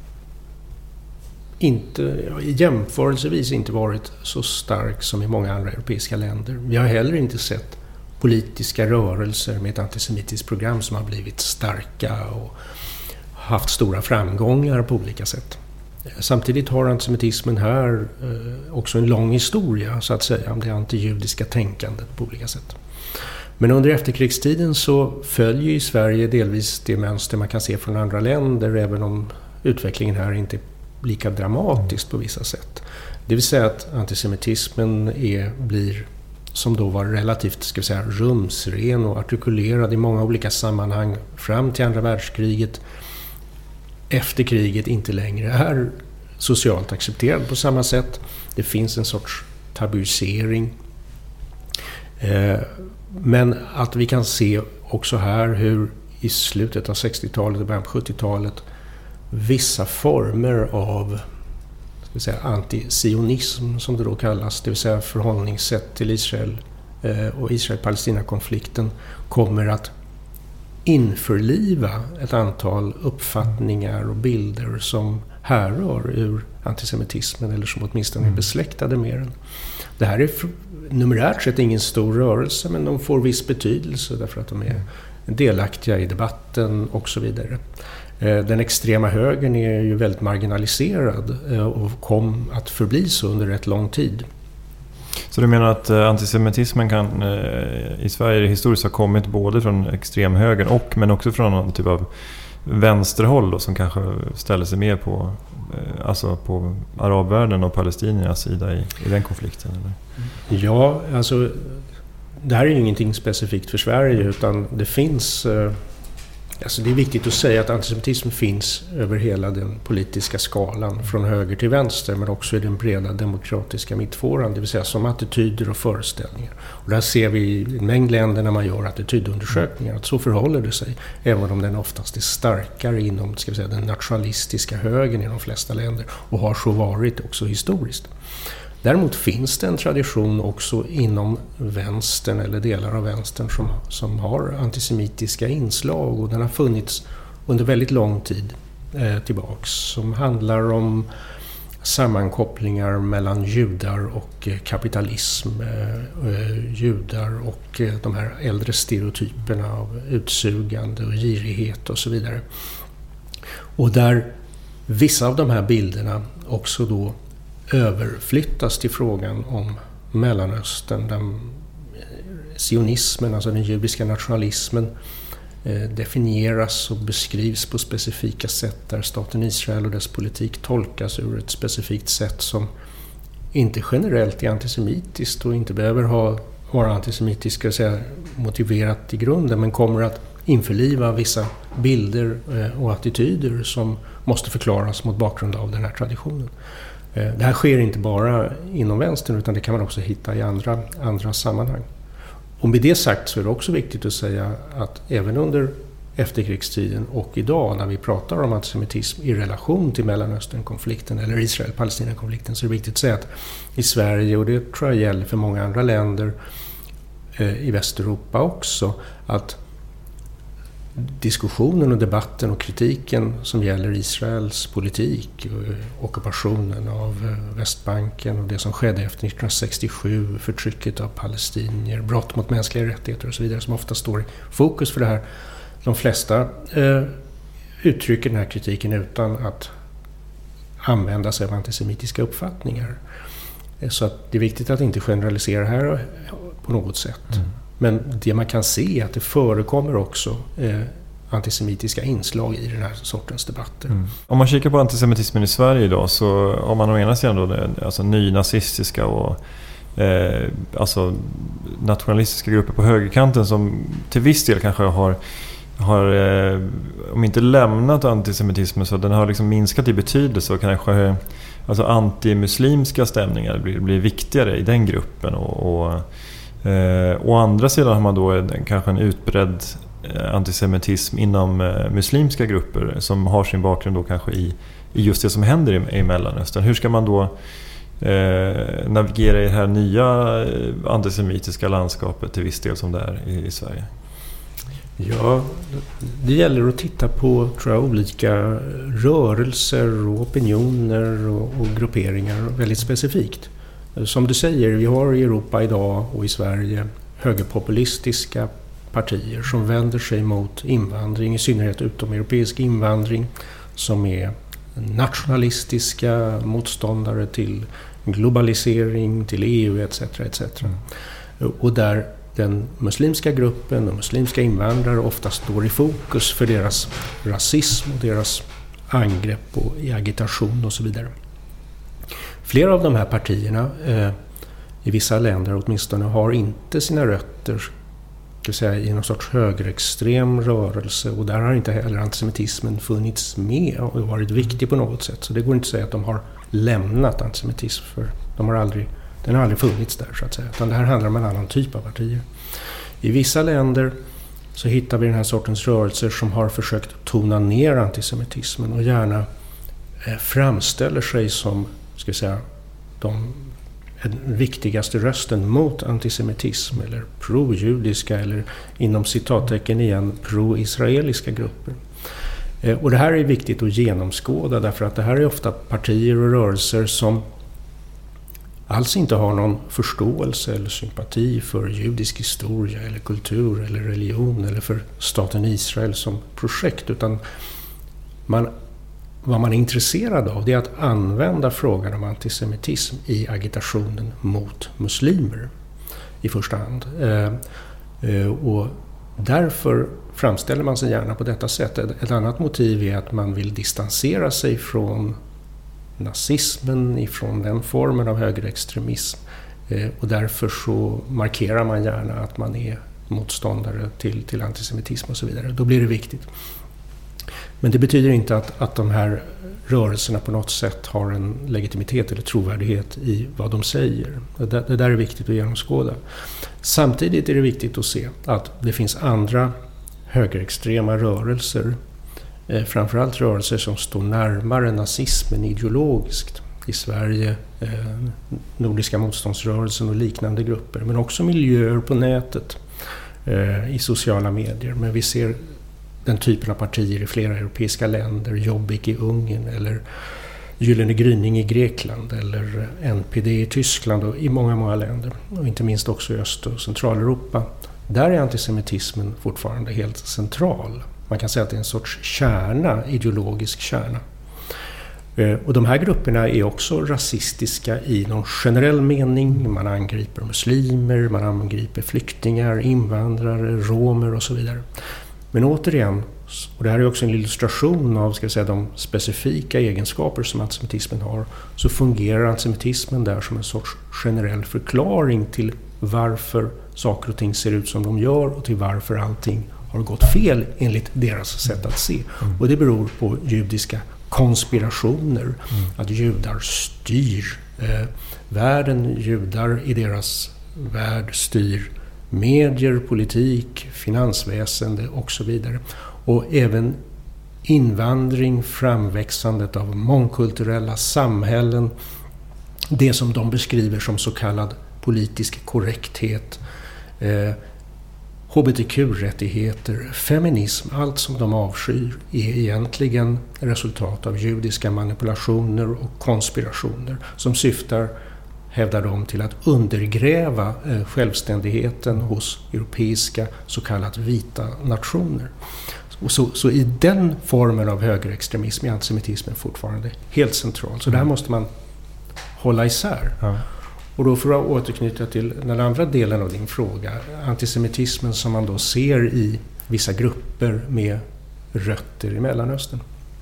jämförelsevis inte varit så stark som i många andra europeiska länder. Vi har heller inte sett politiska rörelser med ett antisemitiskt program som har blivit starka och haft stora framgångar på olika sätt. Samtidigt har antisemitismen här också en lång historia, så att säga, om det antijudiska tänkandet på olika sätt. Men under efterkrigstiden så följer i Sverige delvis det mönster man kan se från andra länder, även om utvecklingen här inte är lika dramatisk på vissa sätt. Det vill säga att antisemitismen blir, som då var relativt rumsren och artikulerad i många olika sammanhang fram till andra världskriget, efter kriget inte längre är socialt accepterad på samma sätt. Det finns en sorts tabuisering Men att vi kan se också här hur i slutet av 60-talet och början på 70-talet vissa former av antisionism som det då kallas, det vill säga förhållningssätt till Israel och Israel-Palestina-konflikten kommer att införliva ett antal uppfattningar och bilder som härrör ur antisemitismen eller som åtminstone är besläktade med den. Det här är numerärt sett ingen stor rörelse, men de får viss betydelse därför att de är delaktiga i debatten och så vidare. Den extrema högern är ju väldigt marginaliserad och kom att förbli så under rätt lång tid. Så du menar att antisemitismen kan i Sverige historiskt ha kommit både från extremhögern men också från någon typ av vänsterhåll då, som kanske ställer sig mer på på arabvärlden och palestiniernas sida i den konflikten? Eller? Ja, alltså det här är ju ingenting specifikt för Sverige, utan det finns... det är viktigt att säga att antisemitism finns över hela den politiska skalan, från höger till vänster, men också i den breda demokratiska mittfåran, det vill säga som attityder och föreställningar. Och där ser vi i en mängd länder när man gör attitydundersökningar att så förhåller det sig, även om den oftast är starkare inom den nationalistiska högern i de flesta länder och har så varit också historiskt. Däremot finns det en tradition också inom vänstern eller delar av vänstern som har antisemitiska inslag, och den har funnits under väldigt lång tid tillbaks, som handlar om sammankopplingar mellan judar och kapitalism, judar och de här äldre stereotyperna av utsugande och girighet och så vidare. Och där vissa av de här bilderna också då överflyttas till frågan om Mellanöstern, där sionismen, alltså den judiska nationalismen, definieras och beskrivs på specifika sätt, där staten Israel och dess politik tolkas ur ett specifikt sätt som inte generellt är antisemitiskt och inte behöver vara antisemitiskt motiverat i grunden, men kommer att införliva vissa bilder och attityder som måste förklaras mot bakgrund av den här traditionen. Det här sker inte bara inom vänstern, utan det kan man också hitta i andra sammanhang. Och med det sagt så är det också viktigt att säga att även under efterkrigstiden och idag när vi pratar om antisemitism i relation till Mellanöstern-konflikten eller Israel-Palestina-konflikten, så är det viktigt att säga att i Sverige, och det tror jag gäller för många andra länder i Västeuropa också, att diskussionen och debatten och kritiken som gäller Israels politik, ockupationen av Västbanken och det som skedde efter 1967, förtrycket av palestinier, brott mot mänskliga rättigheter och så vidare, som ofta står i fokus för det här. De flesta uttrycker den här kritiken utan att använda sig av antisemitiska uppfattningar. Så att det är viktigt att inte generalisera här på något sätt. Men det man kan se är att det förekommer också antisemitiska inslag i den här sortens debatter. Om man kikar på antisemitismen i Sverige idag, så har man å ena sidan då nynazistiska och nationalistiska grupper på högerkanten som till viss del kanske har om inte lämnat antisemitismen, så den har liksom minskat i betydelse, och kanske antimuslimska stämningar blir viktigare i den gruppen. Å andra sidan har man då kanske en utbredd antisemitism inom muslimska grupper som har sin bakgrund då kanske i just det som händer i Mellanöstern. Hur ska man då navigera i det här nya antisemitiska landskapet till viss del som det är i Sverige? Ja, det gäller att titta på, tror jag, olika rörelser och opinioner och grupperingar väldigt specifikt. Som du säger, vi har i Europa idag och i Sverige högerpopulistiska partier som vänder sig mot invandring, i synnerhet utomeuropeisk invandring, som är nationalistiska motståndare till globalisering, till EU etc. etc. Och där den muslimska gruppen och muslimska invandrare ofta står i fokus för deras rasism och deras angrepp och i agitation och så vidare. Flera av de här partierna i vissa länder åtminstone har inte sina rötter i någon sorts högerextrem rörelse, och där har inte heller antisemitismen funnits med och varit viktig på något sätt. Så det går inte att säga att de har lämnat antisemitism, för det Den har aldrig funnits där så att säga, utan det här handlar om en annan typ av partier. I vissa länder så hittar vi den här sortens rörelser som har försökt tona ner antisemitismen och gärna framställer sig som, ska jag säga, den viktigaste rösten mot antisemitism eller pro-judiska eller inom citattecken igen pro-israeliska grupper. Och det här är viktigt att genomskåda därför att det här är ofta partier och rörelser som alls inte har någon förståelse eller sympati för judisk historia eller kultur eller religion eller för staten Israel som projekt, utan vad man är intresserad av det är att använda frågan om antisemitism i agitationen mot muslimer i första hand. Och därför framställer man sig gärna på detta sätt. Ett annat motiv är att man vill distansera sig från nazismen, ifrån den formen av högerextremism. Och därför så markerar man gärna att man är motståndare till antisemitism och så vidare. Då blir det viktigt. Men det betyder inte att de här rörelserna på något sätt har en legitimitet eller trovärdighet i vad de säger. Det där är viktigt att genomskåda. Samtidigt är det viktigt att se att det finns andra högerextrema rörelser, framförallt rörelser som står närmare nazismen ideologiskt. I Sverige, Nordiska motståndsrörelsen och liknande grupper, men också miljöer på nätet, i sociala medier. Men vi ser den typen av partier i flera europeiska länder, Jobbik i Ungern eller Gyllene gryning i Grekland eller NPD i Tyskland och i många, många länder. Och inte minst också i Öst- och Centraleuropa. Där är antisemitismen fortfarande helt central. Man kan säga att det är en sorts kärna, ideologisk kärna. Och de här grupperna är också rasistiska i någon generell mening. Man angriper muslimer, man angriper flyktingar, invandrare, romer och så vidare. Men återigen, och det här är också en illustration av, ska jag säga, de specifika egenskaper som antisemitismen har, så fungerar antisemitismen där som en sorts generell förklaring till varför saker och ting ser ut som de gör och till varför allting har gått fel enligt deras sätt att se. Och det beror på judiska konspirationer, att judar styr världen, judar i deras värld styr medier, politik, finansväsende och så vidare. Och även invandring, framväxandet av mångkulturella samhällen, det som de beskriver som så kallad politisk korrekthet, hbtq-rättigheter, feminism, allt som de avskyr är egentligen resultat av judiska manipulationer och konspirationer som syftar, hävdar de, till att undergräva självständigheten hos europeiska så kallat vita nationer. Och så i den formen av högerextremism är antisemitismen fortfarande helt central. Så där måste man hålla isär. Ja. Och då får jag återknyta till den andra delen av din fråga. Antisemitismen som man då ser i vissa grupper med rötter i Mellanöstern.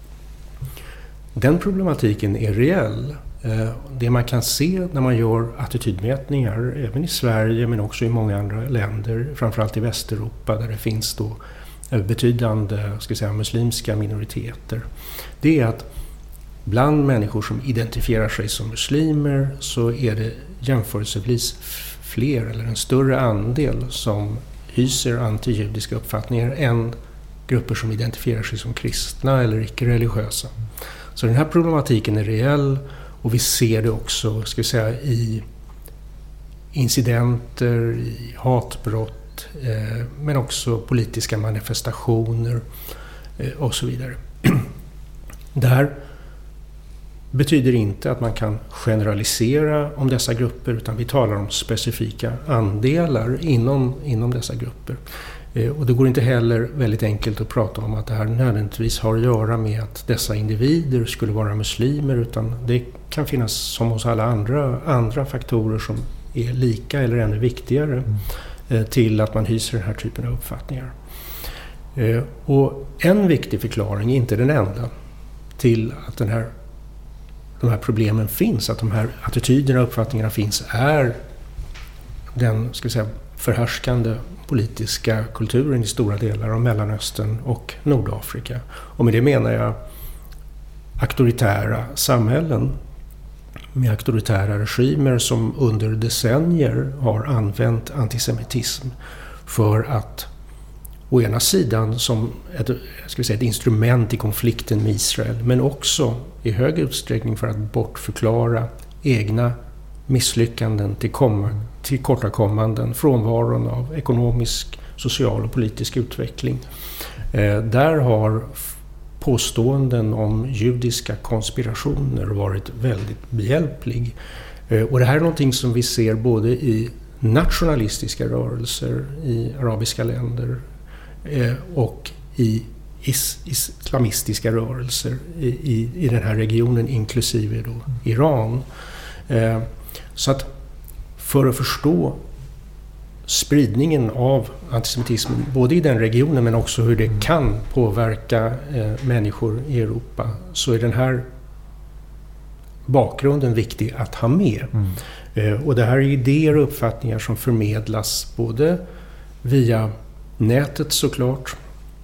Den problematiken är reell. Det man kan se när man gör attitydmätningar, även i Sverige men också i många andra länder, framförallt i Västeuropa där det finns då betydande, ska jag säga, muslimska minoriteter, det är att bland människor som identifierar sig som muslimer så är det jämförelsevis fler eller en större andel som hyser antijudiska uppfattningar än grupper som identifierar sig som kristna eller icke-religiösa. Så den här problematiken är reell och vi ser det också, ska vi säga, i incidenter, i hatbrott, men också politiska manifestationer och så vidare. Det här betyder inte att man kan generalisera om dessa grupper, utan vi talar om specifika andelar inom dessa grupper. Och det går inte heller väldigt enkelt att prata om att det här nödvändigtvis har att göra med att dessa individer skulle vara muslimer, utan det kan finnas, som hos alla andra faktorer som är lika eller ännu viktigare till att man hyser den här typen av uppfattningar. Och en viktig förklaring, inte den enda, till att de här problemen finns, att de här attityderna och uppfattningarna finns, är den, ska jag säga, förhärskande politiska kulturen i stora delar av Mellanöstern och Nordafrika. Och med det menar jag auktoritära samhällen med auktoritära regimer som under decennier har använt antisemitism för att å ena sidan som ett instrument i konflikten med Israel, men också i hög utsträckning för att bortförklara egna misslyckanden, tillkortakommanden, frånvaron av ekonomisk, social och politisk utveckling. Där har påståenden om judiska konspirationer varit väldigt behjälplig. Och det här är någonting som vi ser både i nationalistiska rörelser i arabiska länder och i islamistiska rörelser i den här regionen, inklusive då Iran. Så att för att förstå spridningen av antisemitismen både i den regionen men också hur det kan påverka människor i Europa, så är den här bakgrunden viktig att ha med. Och det här är idéer och uppfattningar som förmedlas både via nätet såklart,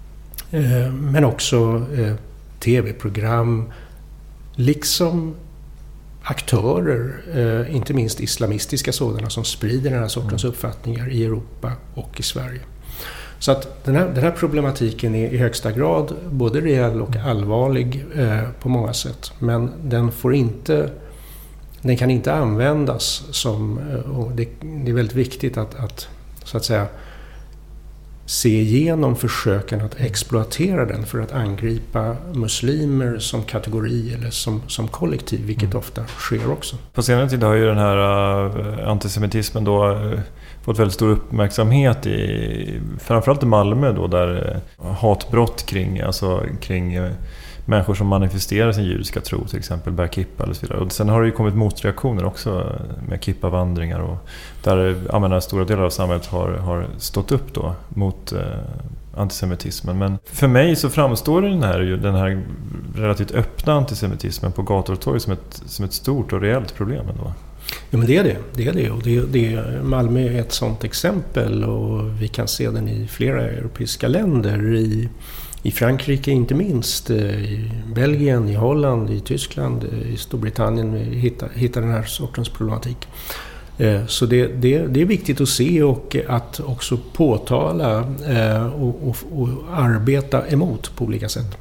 men också tv-program, liksom aktörer, inte minst islamistiska sådana, som sprider den här sortens uppfattningar i Europa och i Sverige. Så att den här problematiken är i högsta grad både reell och allvarlig på många sätt. Men den kan inte användas som, och det är väldigt viktigt att så att säga se igenom försöken att exploatera den för att angripa muslimer som kategori eller som kollektiv, vilket ofta sker också. På senare tid har ju den här antisemitismen då fått väldigt stor uppmärksamhet framförallt i Malmö då, där hatbrott kring människor som manifesterar sin judiska tro, till exempel bär kippa eller så vidare. Och sen har det ju kommit motreaktioner också med kippavandringar, och där stora delar av samhället har stått upp då mot antisemitismen. Men för mig så framstår den här relativt öppna antisemitismen på gator och torg som ett stort och reellt problem ändå. Ja, men det är det. Och Malmö är ett sådant exempel, och vi kan se den i flera europeiska länder, i Frankrike inte minst, i Belgien, i Holland, i Tyskland, i Storbritannien hittar den här sortens problematik. Så det är viktigt att se och att också påtala och arbeta emot på olika sätt.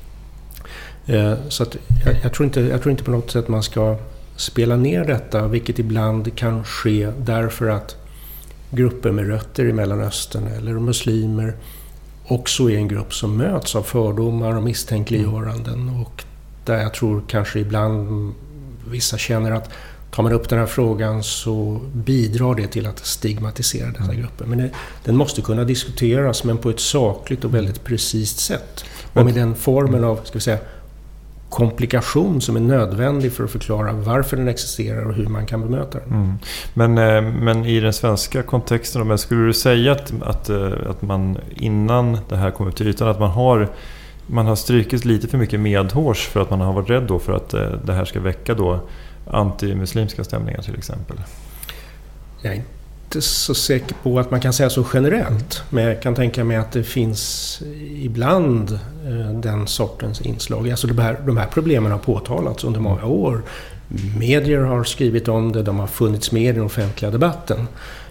Så att jag tror inte på något sätt man ska spela ner detta, vilket ibland kan ske därför att grupper med rötter i Mellanöstern eller muslimer också är en grupp som möts av fördomar och misstänkliggöranden, och där jag tror kanske ibland vissa känner att tar man upp den här frågan så bidrar det till att stigmatisera dessa grupper. Men den måste kunna diskuteras, men på ett sakligt och väldigt precis sätt. Och med den formen av, ska vi säga, komplikation som är nödvändig för att förklara varför den existerar och hur man kan bemöta den. Men i den svenska kontexten, men skulle du säga att man innan det här kommer till ytan, att man har strykit lite för mycket medhårs för att man har varit rädd då för att det här ska väcka då antimuslimska stämningar till exempel? Jag är inte så säker på att man kan säga så generellt, men jag kan tänka mig att det finns ibland den sortens inslag. Alltså de här problemen har påtalats under många år. Medier har skrivit om det, de har funnits med i den offentliga debatten.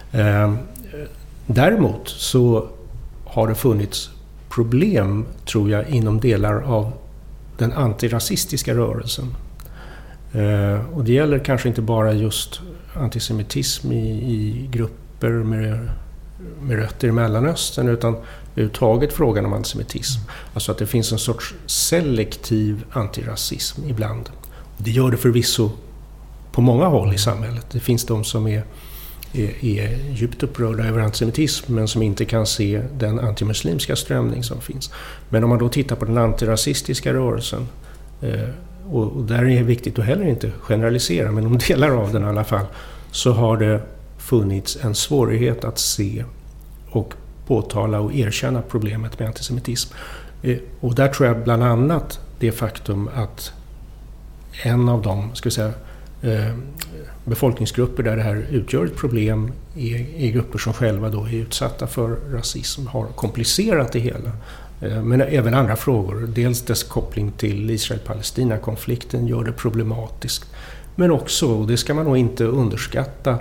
Däremot så har det funnits problem, tror jag, inom delar av den antirasistiska rörelsen. Och det gäller kanske inte bara just antisemitism i grupper med rötter i Mellanöstern, utan överhuvudtaget frågan om antisemitism. Alltså att det finns en sorts selektiv antirasism ibland. Det gör det förvisso på många håll i samhället. Det finns de som är djupt upprörda över antisemitism, men som inte kan se den antimuslimska strömning som finns. Men om man då tittar på den antirasistiska rörelsen, och där är det viktigt att heller inte generalisera, men om delar av den i alla fall, så har det funnits en svårighet att se och påtala och erkänna problemet med antisemitism. Och där tror jag bland annat det faktum att en av de, ska vi säga, befolkningsgrupper där det här utgör ett problem är grupper som själva då är utsatta för rasism, har komplicerat det hela. Men även andra frågor, dels dess koppling till Israel-Palestina-konflikten gör det problematiskt. Men också, och det ska man nog inte underskatta,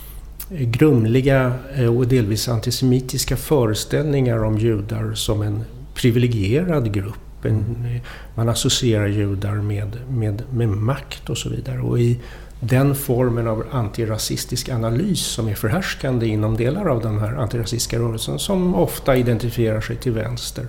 grumliga och delvis antisemitiska föreställningar om judar som en privilegierad grupp. Man associerar judar med makt och så vidare. Och i den formen av antirasistisk analys som är förhärskande inom delar av den här antirasistiska rörelsen, som ofta identifierar sig till vänster,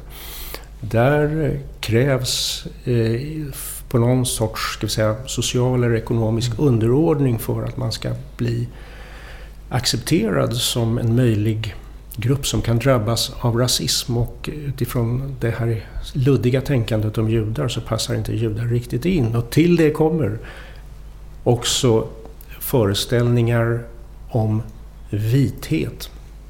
där krävs på någon sorts, ska vi säga, social eller ekonomisk underordning för att man ska bli accepterad som en möjlig grupp som kan drabbas av rasism. Och utifrån det här luddiga tänkandet om judar så passar inte judar riktigt in. Och till det kommer också föreställningar om vithet,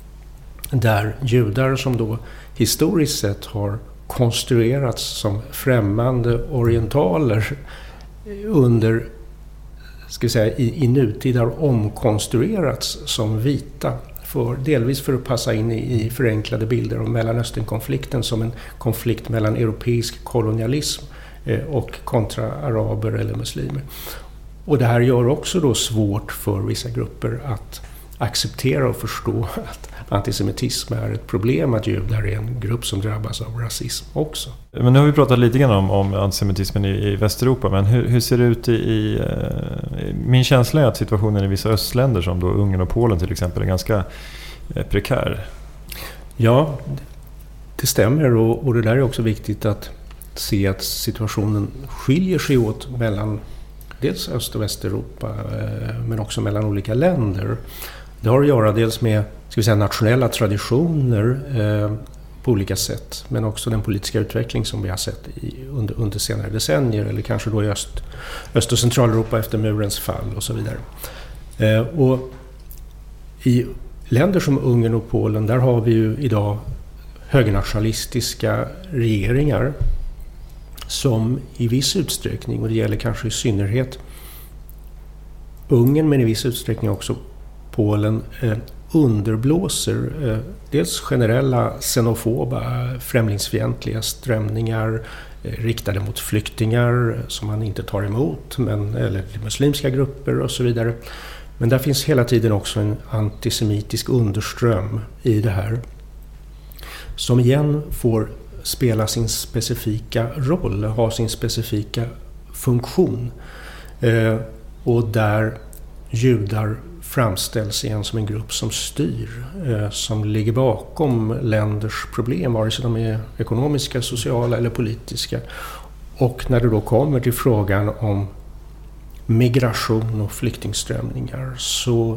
där judar som då historiskt sett har konstruerats som främmande orientaler under, ska vi säga, i nutid har omkonstruerats som vita, delvis för att passa in i förenklade bilder om Mellanösternkonflikten som en konflikt mellan europeisk kolonialism och kontra araber eller muslimer. Och det här gör också då svårt för vissa grupper att acceptera och förstå att antisemitism är ett problem, att judar är en grupp som drabbas av rasism också. Men nu har vi pratat lite grann om antisemitismen i Västeuropa, men hur ser det ut min känsla är att situationen i vissa östländer som då Ungern och Polen till exempel är ganska prekär. Ja, det stämmer, och det där är också viktigt att se att situationen skiljer sig åt mellan dels Öst- och Västeuropa, men också mellan olika länder. Det har att göra dels med, ska vi säga, nationella traditioner på olika sätt, men också den politiska utveckling som vi har sett under senare decennier, eller kanske då i Öst- och Centraleuropa efter murens fall och så vidare. Och i länder som Ungern och Polen, där har vi ju idag högernationalistiska regeringar som i viss utsträckning, och det gäller kanske i synnerhet Ungern men i viss utsträckning också Polen, underblåser dels generella xenofoba, främlingsfientliga strömningar riktade mot flyktingar som man inte tar emot, eller muslimska grupper och så vidare. Men där finns hela tiden också en antisemitisk underström i det här, som igen får spela sin specifika roll, ha sin specifika funktion, och där judar framställs igen som en grupp som styr, som ligger bakom länders problem, vare sig de är ekonomiska, sociala eller politiska. Och när det då kommer till frågan om migration och flyktingströmningar så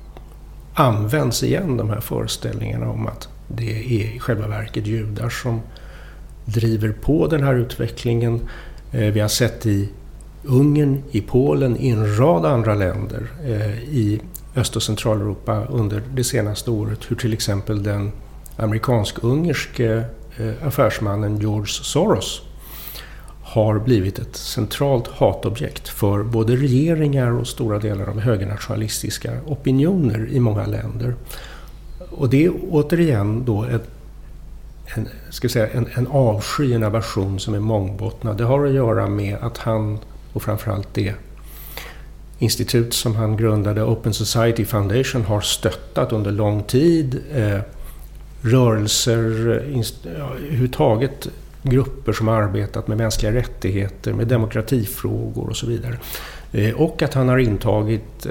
används igen de här föreställningarna om att det är i själva verket judar som driver på den här utvecklingen. Vi har sett i Ungern, i Polen, i en rad andra länder i Öst- och Centraleuropa under det senaste året hur till exempel den amerikansk-ungerske affärsmannen George Soros har blivit ett centralt hatobjekt för både regeringar och stora delar av högernationalistiska opinioner i många länder. Och det är återigen då en avsky, en aversion som är mångbottnad. Det har att göra med att han, och framförallt det institut som han grundade, Open Society Foundation, har stöttat under lång tid rörelser, överhuvudtaget grupper som har arbetat med mänskliga rättigheter, med demokratifrågor och så vidare. Och att han har intagit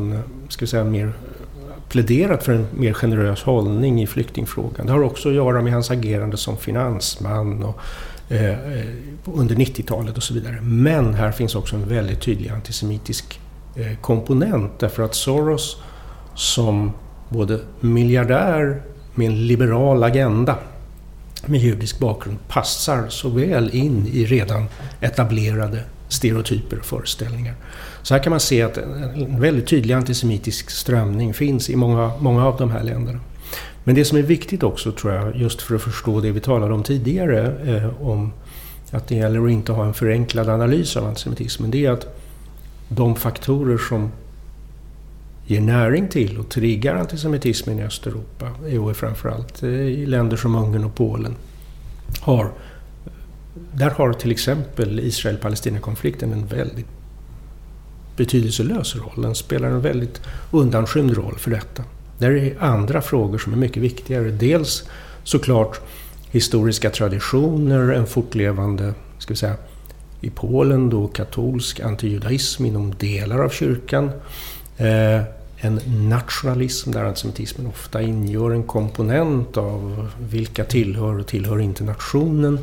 pläderat för en mer generös hållning i flyktingfrågan. Det har också att göra med hans agerande som finansman och under 90-talet och så vidare. Men här finns också en väldigt tydlig antisemitisk komponent, därför att Soros som både miljardär med en liberal agenda med judisk bakgrund passar så väl in i redan etablerade stereotyper och föreställningar. Så här kan man se att en väldigt tydlig antisemitisk strömning finns i många av de här länderna. Men det som är viktigt också, tror jag, just för att förstå det vi talade om tidigare, om att det gäller att inte ha en förenklad analys av antisemitismen, det är att de faktorer som ger näring till och triggar antisemitismen i Östeuropa, och framförallt i länder som Ungern och Polen, där har till exempel Israel-Palestina-konflikten en väldigt betydelselös roll. Den spelar en väldigt undanskymd roll för detta. Där är andra frågor som är mycket viktigare. Dels såklart historiska traditioner, en fortlevande, ska vi säga, i Polen då katolsk antijudaism inom delar av kyrkan. En nationalism där antisemitismen ofta ingör en komponent av vilka tillhör och tillhör inte nationen.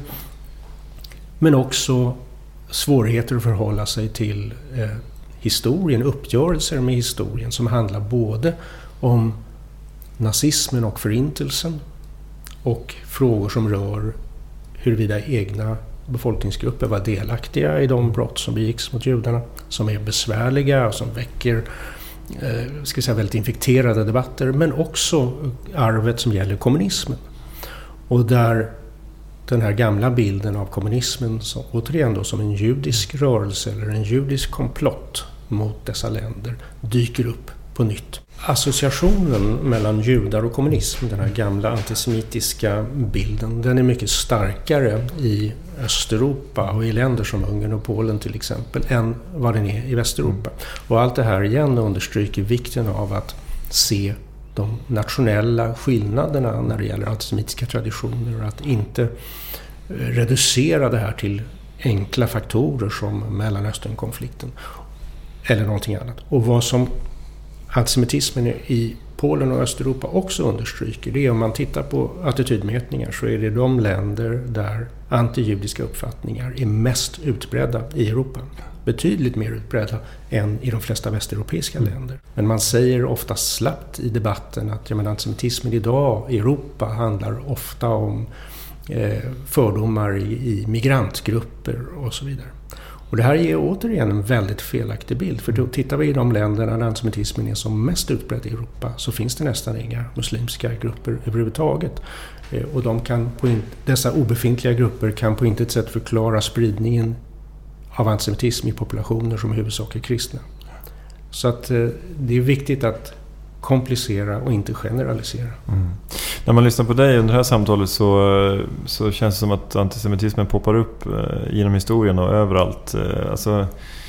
Men också svårigheter att förhålla sig till historien, uppgörelser med historien som handlar både om nazismen och förintelsen och frågor som rör huruvida egna befolkningsgrupper var delaktiga i de brott som begicks mot judarna, som är besvärliga och som väcker väldigt infekterade debatter, men också arvet som gäller kommunismen. Och där den här gamla bilden av kommunismen som, återigen då, som en judisk rörelse eller en judisk komplott mot dessa länder dyker upp på nytt. Associationen mellan judar och kommunism, den här gamla antisemitiska bilden, den är mycket starkare i Östeuropa och i länder som Ungern och Polen till exempel än vad den är i Västeuropa. Och allt det här igen understryker vikten av att se de nationella skillnaderna när det gäller antisemitiska traditioner och att inte reducera det här till enkla faktorer som Mellanösternkonflikten eller någonting annat. Och vad som antisemitismen i Polen och Östeuropa också understryker, det är om man tittar på attitydmätningar så är det de länder där antijudiska uppfattningar är mest utbredda i Europa. Betydligt mer utbredda än i de flesta västeuropeiska länder. Men man säger ofta slappt i debatten att antisemitismen idag i Europa handlar ofta om fördomar i migrantgrupper och så vidare. Och det här ger återigen en väldigt felaktig bild. För då tittar vi i de länderna där antisemitismen är som mest utbredd i Europa så finns det nästan inga muslimska grupper överhuvudtaget. Och dessa obefintliga grupper kan på intet sätt förklara spridningen av antisemitism i populationer som i huvudsak är kristna. Så att det är viktigt att komplicera och inte generalisera. Mm. När man lyssnar på dig under det här samtalet så känns det som att antisemitismen poppar upp genom historien och överallt. Alltså,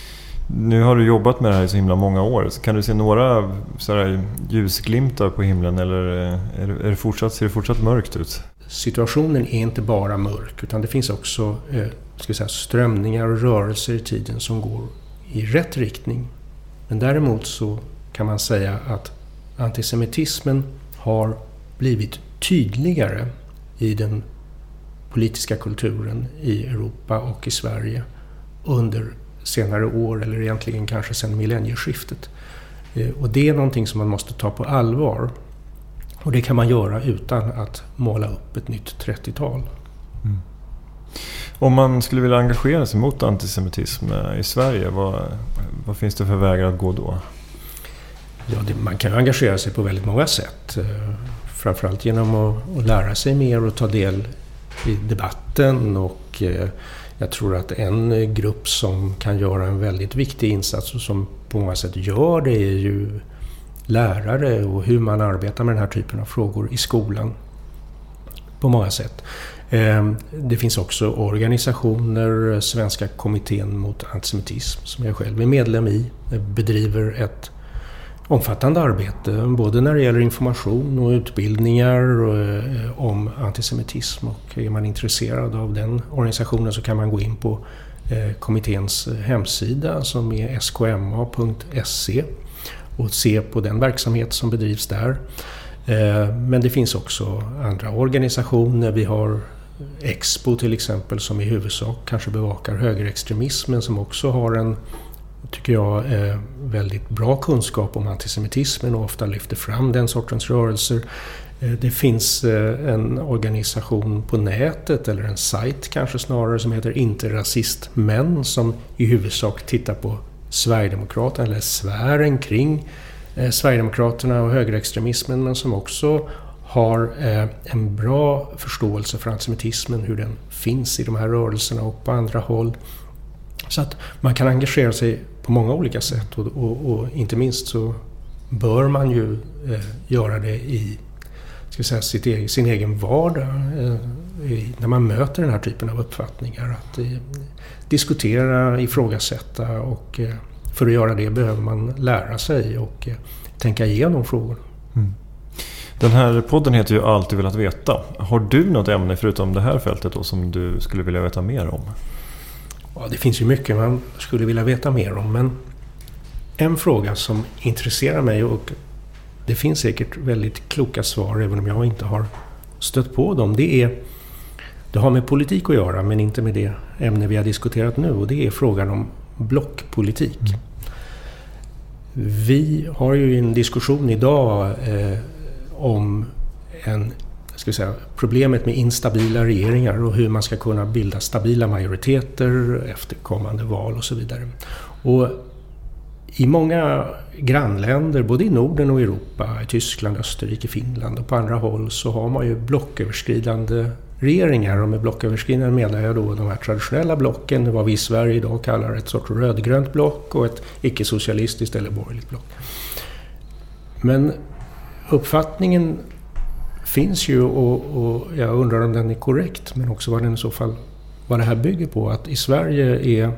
nu har du jobbat med det här i så himla många år. Så kan du se några ljusglimtar på himlen eller ser det fortsatt mörkt ut? Situationen är inte bara mörk utan det finns också strömningar och rörelser i tiden som går i rätt riktning. Men däremot så kan man säga att antisemitismen har blivit tydligare i den politiska kulturen i Europa och i Sverige under senare år eller egentligen kanske sedan millennieskiftet. Och det är någonting som man måste ta på allvar. Och det kan man göra utan att måla upp ett nytt 30-tal. Mm. Om man skulle vilja engagera sig mot antisemitism i Sverige, vad finns det för vägar att gå då? Ja, man kan engagera sig på väldigt många sätt. Framförallt genom att lära sig mer och ta del i debatten. Och jag tror att en grupp som kan göra en väldigt viktig insats och som på många sätt gör det är ju lärare och hur man arbetar med den här typen av frågor i skolan på många sätt. Det finns också organisationer, Svenska kommittén mot antisemitism som jag själv är medlem i, bedriver ett omfattande arbete både när det gäller information och utbildningar om antisemitism. Och är man intresserad av den organisationen så kan man gå in på kommitténs hemsida som är skma.se och se på den verksamhet som bedrivs där. Men det finns också andra organisationer. Vi har Expo till exempel som i huvudsak kanske bevakar högerextremismen som också har en, tycker jag, väldigt bra kunskap om antisemitismen och ofta lyfter fram den sortens rörelser. Det finns en organisation på nätet eller en sajt kanske snarare som heter Inte rasistmän som i huvudsak tittar på Sverigedemokraterna eller sfären kring Sverigedemokraterna och högerextremismen men som också har en bra förståelse för antisemitismen, hur den finns i de här rörelserna och på andra håll. Så att man kan engagera sig på många olika sätt och inte minst så bör man ju göra det i sin egen vardag när man möter den här typen av uppfattningar. Att diskutera, ifrågasätta och för att göra det behöver man lära sig och tänka igenom frågor. Mm. Den här podden heter ju Alltid velat veta. Har du något ämne förutom det här fältet då som du skulle vilja veta mer om? Ja, det finns ju mycket man skulle vilja veta mer om, men en fråga som intresserar mig, och det finns säkert väldigt kloka svar även om jag inte har stött på dem, det har med politik att göra men inte med det ämne vi har diskuterat nu, och det är frågan om blockpolitik. Mm. Vi har ju en diskussion idag om problemet med instabila regeringar och hur man ska kunna bilda stabila majoriteter efter kommande val och så vidare. Och i många grannländer, både i Norden och Europa, i Tyskland, Österrike, Finland och på andra håll, så har man ju blocköverskridande regeringar. Och med blocköverskridande menar jag då de här traditionella blocken, det var vi i Sverige idag kallar ett sorts rödgrönt block och ett icke-socialistiskt eller borgerligt block. Men uppfattningen finns ju, och jag undrar om den är korrekt, men också vad den i så fall, vad det här bygger på, att i Sverige är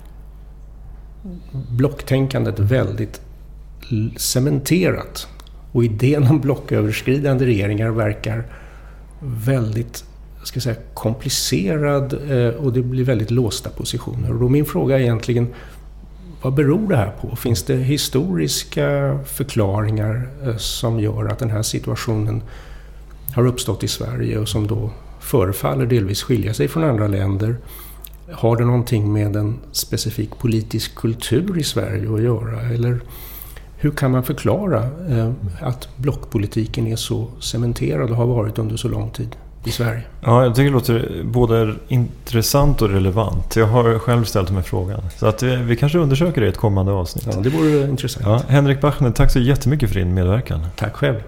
blocktänkandet väldigt cementerat och idén om blocköverskridande regeringar verkar väldigt komplicerad, och det blir väldigt låsta positioner. Och då min fråga är egentligen, vad beror det här på? Finns det historiska förklaringar som gör att den här situationen har uppstått i Sverige och som då förefaller delvis skilja sig från andra länder? Har det någonting med en specifik politisk kultur i Sverige att göra? Eller hur kan man förklara att blockpolitiken är så cementerad och har varit under så lång tid i Sverige? Ja, jag tycker det låter både intressant och relevant. Jag har själv ställt mig frågan. Så att vi kanske undersöker det i ett kommande avsnitt. Ja, det vore intressant. Ja, Henrik Bachner, tack så jättemycket för din medverkan. Tack själv.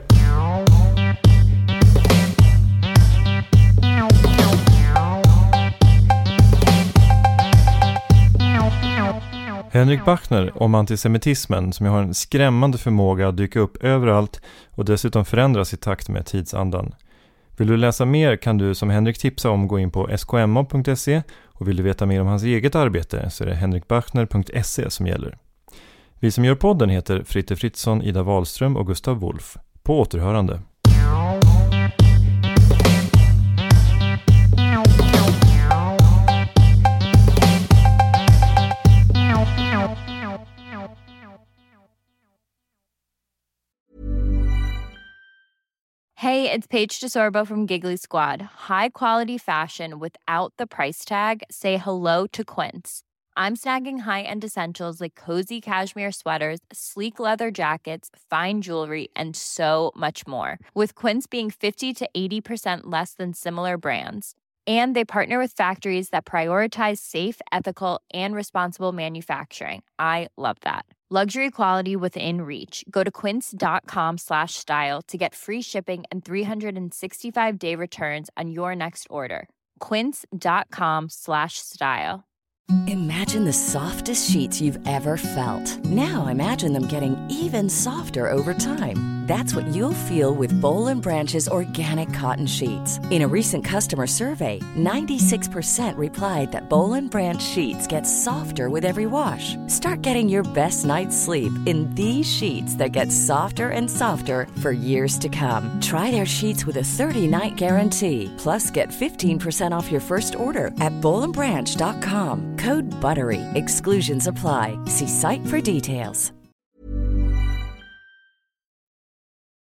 Henrik Bachner om antisemitismen, som har en skrämmande förmåga att dyka upp överallt och dessutom förändras i takt med tidsandan. Vill du läsa mer kan du som Henrik tipsa om gå in på skma.se, och vill du veta mer om hans eget arbete så är det henrikbachner.se som gäller. Vi som gör podden heter Fritte Fritzson, Ida Wahlström och Gustav Wolf. På återhörande. Hey, it's Paige DeSorbo from Giggly Squad. High quality fashion without the price tag. Say hello to Quince. I'm snagging high-end essentials like cozy cashmere sweaters, sleek leather jackets, fine jewelry, and so much more. With Quince being 50 to 80% less than similar brands. And they partner with factories that prioritize safe, ethical, and responsible manufacturing. I love that. Luxury quality within reach. Go to quince.com/style to get free shipping and 365-day returns on your next order. Quince.com/style. Imagine the softest sheets you've ever felt. Now imagine them getting even softer over time. That's what you'll feel with Boll & Branch's organic cotton sheets. In a recent customer survey, 96% replied that Boll & Branch sheets get softer with every wash. Start getting your best night's sleep in these sheets that get softer and softer for years to come. Try their sheets with a 30-night guarantee. Plus, get 15% off your first order at bollandbranch.com. Code BUTTERY. Exclusions apply. See site for details.